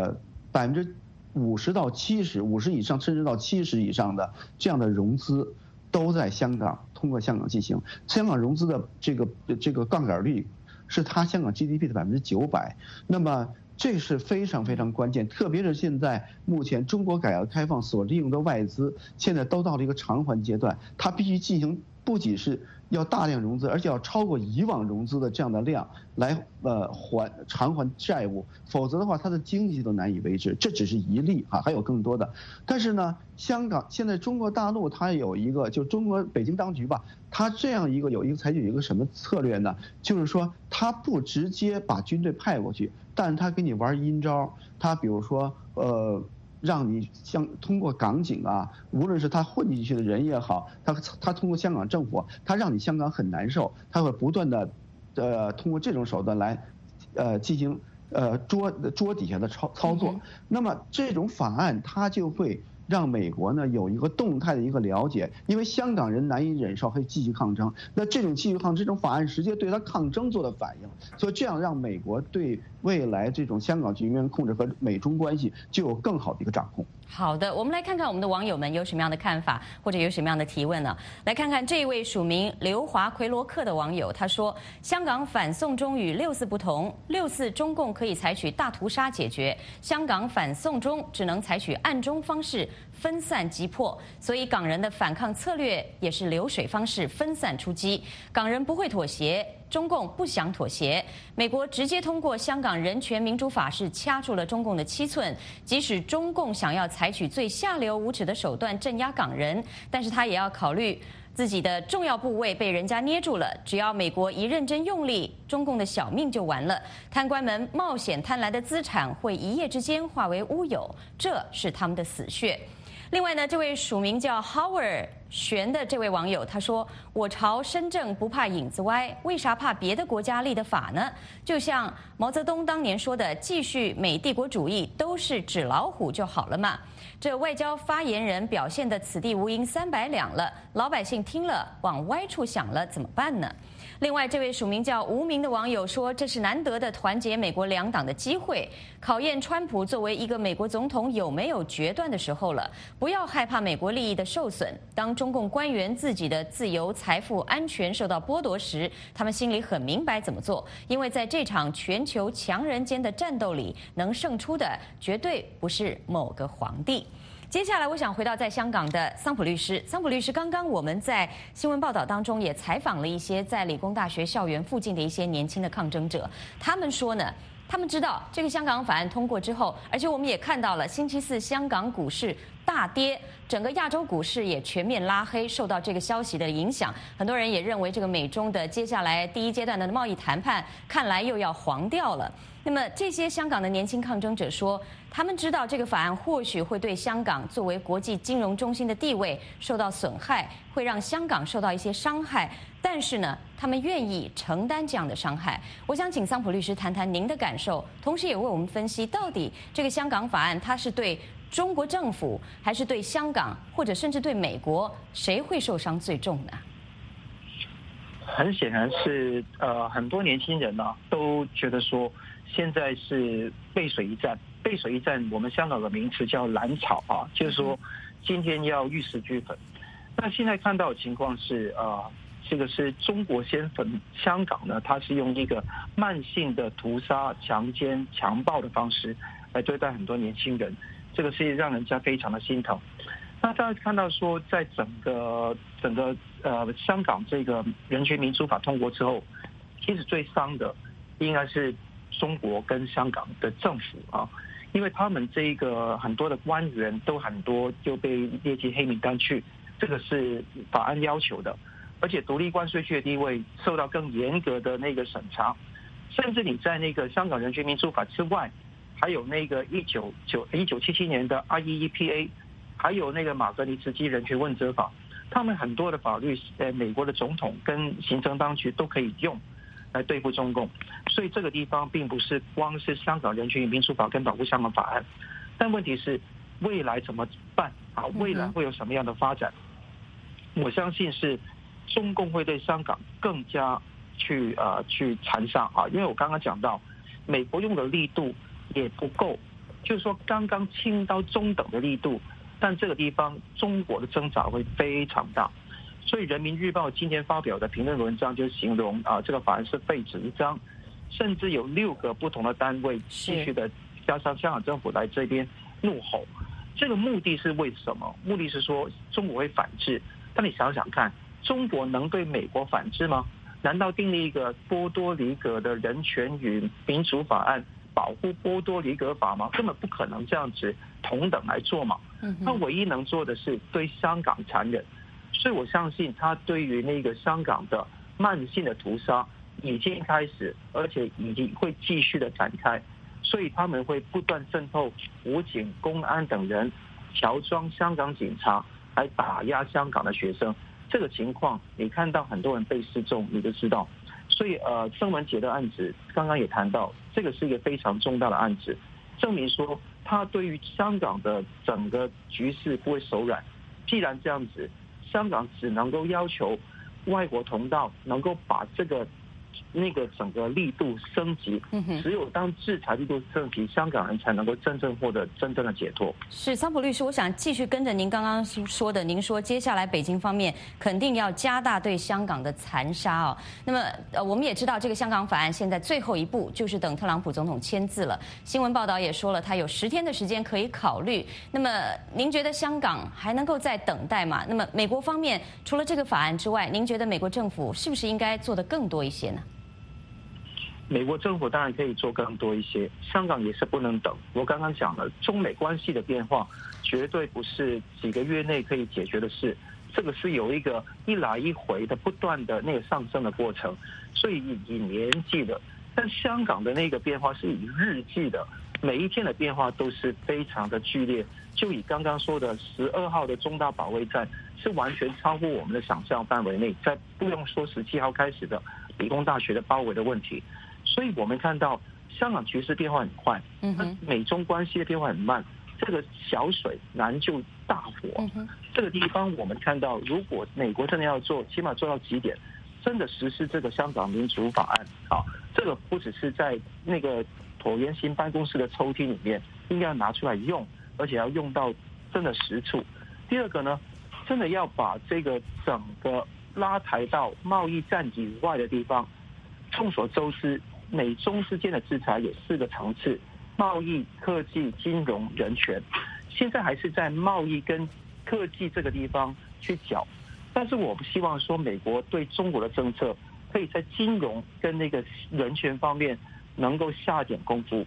50%到70%以上，甚至到70%以上的这样的融资。都在香港，通过香港进行。香港融资的这个杠杆率是它香港 GDP 的900%，那么这是非常非常关键。特别是现在目前中国改革开放所利用的外资，现在都到了一个偿还阶段，它必须进行不仅是要大量融资，而且要超过以往融资的这样的量来偿还债务，否则的话它的经济都难以维持。这只是一例啊，还有更多的。但是呢，香港现在中国大陆它有一个，就中国北京当局吧，它这样采取一个什么策略呢？就是说它不直接把军队派过去，但是它给你玩阴招，它比如说让你通过港警啊，无论是他混进去的人也好，他通过香港政府，他让你香港很难受，他会不断的通过这种手段来进行桌底下的操作。那么这种法案它就会让美国呢有一个动态的一个了解，因为香港人难以忍受，还继续抗争。那这种继续抗争，这种法案直接对他抗争做的反应，所以这样让美国对未来这种香港局面控制和美中关系就有更好的一个掌控。 好的，我们来看看我们的网友们有什么样的看法，或者有什么样的提问呢？来看看这一位署名刘华奎罗克的网友，他说：香港反送中与6·4不同，6·4中共可以采取大屠杀解决，香港反送中只能采取暗中方式分散击破，所以港人的反抗策略也是流水方式分散出击，港人不会妥协。中共不想妥协，美国直接通过香港人权民主法是掐住了中共的7寸。即使中共想要采取最下流无耻的手段镇压港人，但是他也要考虑自己的重要部位被人家捏住了。只要美国一认真用力，中共的小命就完了。贪官们冒险贪来的资产会一夜之间化为乌有，这是他们的死穴。另外呢，这位署名叫 Howard 玄的这位网友他说：我朝身正不怕影子歪，为啥怕别的国家立的法呢？就像毛泽东当年说的，继续美帝国主义都是纸老虎就好了嘛。这外交发言人表现的此地无银300两了，老百姓听了往歪处想了，怎么办呢？另外，这位署名叫无名的网友说，这是难得的团结美国两党的机会，考验川普作为一个美国总统有没有决断的时候了。不要害怕美国利益的受损，当中共官员自己的自由、财富、安全受到剥夺时，他们心里很明白怎么做，因为在这场全球强人间的战斗里，能胜出的绝对不是某个皇帝。接下来，我想回到在香港的桑普律师。桑普律师，刚刚我们在新闻报道当中也采访了一些在理工大学校园附近的一些年轻的抗争者，他们说呢，他们知道这个香港法案通过之后，而且我们也看到了星期四香港股市大跌，整个亚洲股市也全面拉黑。受到这个消息的影响，很多人也认为这个美中的接下来第一阶段的贸易谈判看来又要黄掉了。那么这些香港的年轻抗争者说，他们知道这个法案或许会对香港作为国际金融中心的地位受到损害，会让香港受到一些伤害。但是呢，他们愿意承担这样的伤害。我想请桑普律师谈谈您的感受，同时也为我们分析到底这个香港法案它是对中国政府，还是对香港，或者甚至对美国，谁会受伤最重呢？ 很显然是很多年轻人呢都觉得说，现在是背水一战。背水一战，我们香港的名词叫蓝草啊，就是说今天要玉石俱焚。那现在看到的情况是这个是中国先焚香港呢，它是用一个慢性的屠杀、强奸、强暴的方式来对待很多年轻人，这个是让人家非常的心疼。那大家看到说，在整个香港这个人权民主法通过之后，其实最伤的应该是中国跟香港的政府啊，因为他们这个很多的官员都很多就被列进黑名单去，这个是法案要求的，而且独立关税区的地位受到更严格的那个审查，甚至你在那个香港人权民主法之外，还有那个1977年的 IEEPA， 还有那个马格尼茨基人权问责法，他们很多的法律美国的总统跟行政当局都可以用来对付中共。所以这个地方并不是光是香港人权与民主法跟保护香港法案，但问题是未来怎么办啊？未来会有什么样的发展？我相信是中共会对香港更加去残杀啊，因为我刚刚讲到美国用的力度也不够，就是说刚刚轻到中等的力度，但这个地方中国的挣扎会非常大。所以人民日报今天发表的评论文章就形容这个法案是废纸一张，甚至有6个不同的单位继续的加上香港政府来这边怒吼。这个目的是为什么？目的是说中国会反制，但你想想看，中国能对美国反制吗？难道订立一个波多黎各的人权与民主法案，保护波多黎各法吗？根本不可能这样子同等来做嘛。他唯一能做的是对香港残忍。所以我相信他对于那个香港的慢性的屠杀已经开始，而且已经会继续的展开。所以他们会不断渗透武警、公安等人，乔装香港警察来打压香港的学生。这个情况你看到很多人被示众，你就知道。所以郑文杰的案子刚刚也谈到，这个是一个非常重大的案子，证明说他对于香港的整个局势不会手软。既然这样子，香港只能够要求外国同道能够把这个整个力度升级，只有当制裁力度升级，香港人才能够真正获得真正的解脱。 是桑普律师，我想继续跟着您刚刚说的，您说接下来北京方面肯定要加大对香港的残杀哦。那么我们也知道这个香港法案现在最后一步就是等特朗普总统签字了，新闻报道也说了他有10天的时间可以考虑。那么您觉得香港还能够再等待吗？那么美国方面除了这个法案之外，您觉得美国政府是不是应该做得更多一些呢？ 美国政府当然可以做更多一些，香港也是不能等。我刚刚讲了，中美关系的变化绝对不是几个月内可以解决的事，这个是有一个一来一回的不断的那个上升的过程，所以以年计的。但香港的那个变化是以日计的，每一天的变化都是非常的剧烈。就以刚刚说的12号的中大保卫战，是完全超乎我们的想象范围内，再不用说17号开始的理工大学的包围的问题。所以我们看到香港局势变化很快，美中关系的变化很慢，这个小水难救大火。这个地方我们看到，如果美国真的要做，起码做到几点，真的实施这个香港民主法案啊，这个不只是在那个椭圆形办公室的抽屉里面，应该要拿出来用，而且要用到真的实处。第二个呢，真的要把这个整个拉抬到贸易战以外的地方。众所周知，美中之间的制裁有4个层次：贸易、科技、金融、人权。现在还是在贸易跟科技这个地方去搅，但是我不希望说美国对中国的政策可以在金融跟那个人权方面能够下点功夫。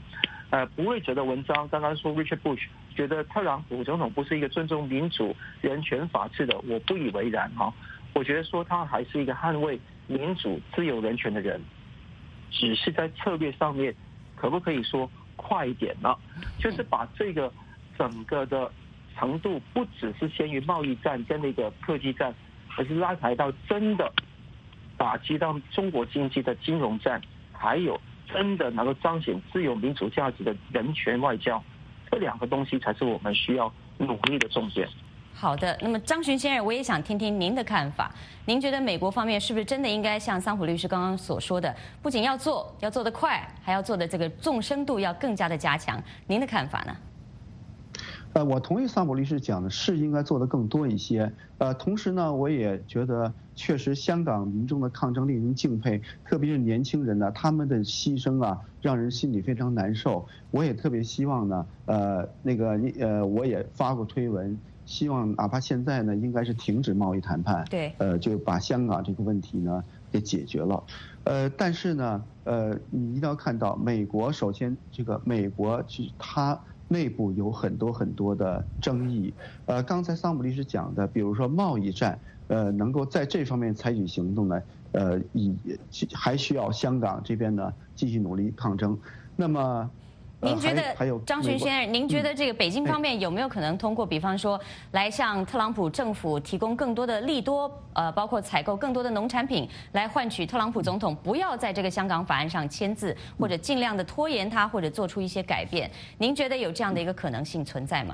不瑞哲的文章刚刚说 Richard Bush 觉得特朗普总统不是一个尊重民主、人权、法治的，我不以为然哈。我觉得说他还是一个捍卫民主、自由、人权的人，只是在策略上面可不可以说快一点呢？就是把这个整个的程度不只是限于贸易战跟那个科技战，而是拉抬到真的打击到中国经济的金融战，还有真的能够彰显自由民主价值的人权外交，这2个东西才是我们需要努力的重点。 好的，那么张巡先生，我也想听听您的看法。您觉得美国方面是不是真的应该像桑普律师刚刚所说的，不仅要做得快，还要做的这个纵深度要更加的加强？您的看法呢？ 我同意桑普律师讲的是应该做得更多一些。同时呢，我也觉得确实香港民众的抗争令人敬佩，特别是年轻人呢，他们的牺牲啊，让人心里非常难受。我也特别希望呢，我也发过推文，希望哪怕现在呢，应该是停止贸易谈判， 对， 就把香港这个问题呢给解决了。但是呢，你一定要看到，美国首先这个美国其实它内部有很多的争议。刚才桑普律师讲的，比如说贸易战，能够在这方面采取行动呢，还需要香港这边呢继续努力抗争。那么。 您觉得还有张巡先生，您觉得这个北京方面有没有可能通过，比方说来向特朗普政府提供更多的利多，包括采购更多的农产品，来换取特朗普总统不要在这个香港法案上签字，或者尽量的拖延它，或者做出一些改变？您觉得有这样的一个可能性存在吗？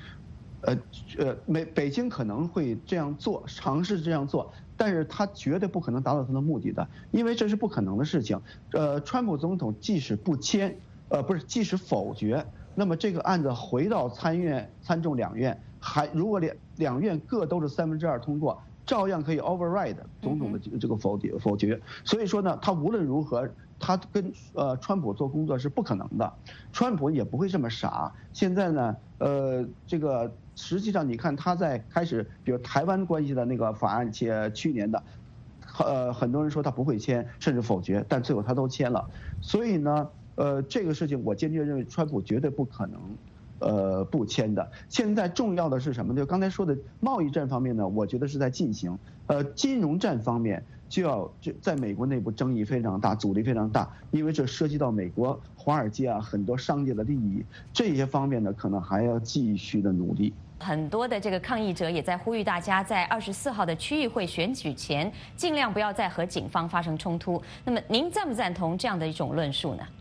北京可能会这样做，尝试这样做，但是他绝对不可能达到他的目的的，因为这是不可能的事情。川普总统即使不签。即使否决，那么这个案子回到参院、参众两院，如果两院各都是2/3通过，照样可以 override 总统的这个否决。所以说呢，他无论如何，他跟川普做工作是不可能的，川普也不会这么傻。现在呢，这个实际上你看他在开始，比如台湾关系的那个法案，去年的，很多人说他不会签，甚至否决，但最后他都签了。所以呢。这个事情我坚决认为川普绝对不可能，不签的。现在重要的是什么？就刚才说的贸易战方面呢，我觉得是在进行。金融战方面就在美国内部争议非常大，阻力非常大，因为这涉及到美国华尔街啊很多商界的利益，这些方面呢可能还要继续的努力。 很多的这个抗议者也在呼吁大家在24号的区议会选举前，尽量不要再和警方发生冲突。那么您赞不赞同这样的一种论述呢？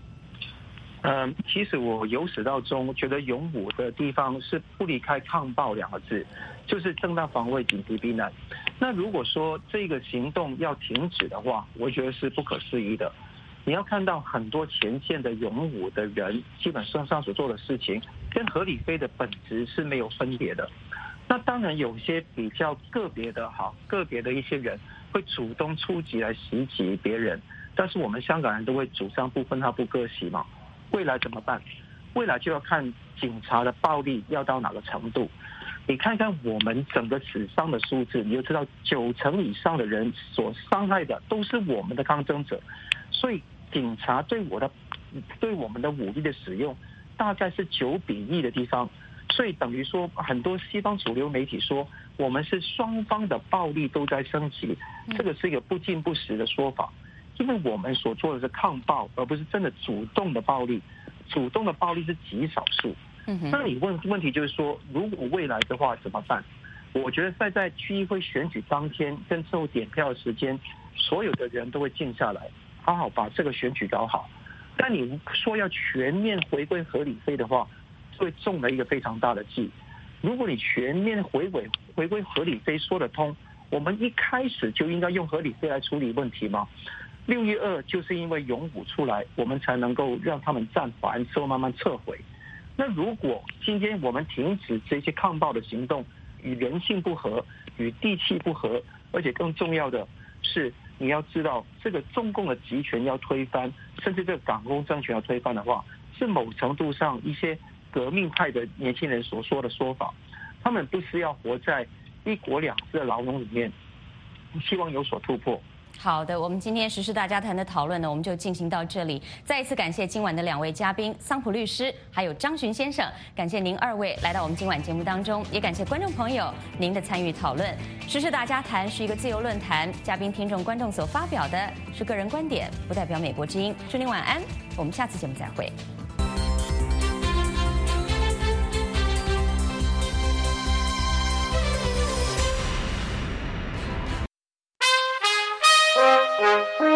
其实我由始到终觉得勇武的地方是不离开抗暴2个字，就是正当防卫、紧急避难。那如果说这个行动要停止的话，我觉得是不可思议的。你要看到很多前线的勇武的人，基本上所做的事情跟何理非的本质是没有分别的。那当然有些比较个别的一些人会主动出击来袭击别人，但是我们香港人都会主张不分他不割席嘛。未来怎么办？未来就要看警察的暴力要到哪个程度。你看看我们整个死伤的数字，你就知道90%以上的人所伤害的都是我们的抗争者。所以警察对我们的武力的使用，大概是9比1的地方。所以等于说，很多西方主流媒体说我们是双方的暴力都在升级，这个是一个不尽不实的说法。因为我们所做的是抗暴，而不是真的主动的暴力。主动的暴力是极少数。那你问题就是说，如果未来的话怎么办？我觉得在区议会选举当天跟最后点票的时间，所有的人都会静下来，好好把这个选举搞好。但你说要全面回归合理非的话，会中了一个非常大的计。如果你全面回归合理非说得通，我们一开始就应该用合理非来处理问题吗？6月2就是因为勇武出来，我们才能够让他们暂缓之后慢慢撤回。那如果今天我们停止这些抗暴的行动，与人性不合，与地气不合，而且更重要的是，你要知道这个中共的集权要推翻，甚至这个港共政权要推翻的话，是某程度上一些革命派的年轻人所说的说法。他们不是要活在1国2制的牢笼里面，希望有所突破。 好的，我们今天时事大家谈的讨论呢，我们就进行到这里。再一次感谢今晚的2位嘉宾桑普律师还有张巡先生，感谢您2位来到我们今晚节目当中，也感谢观众朋友您的参与讨论。时事大家谈是一个自由论坛，嘉宾、听众、观众所发表的是个人观点，不代表美国之音。祝您晚安，我们下次节目再会。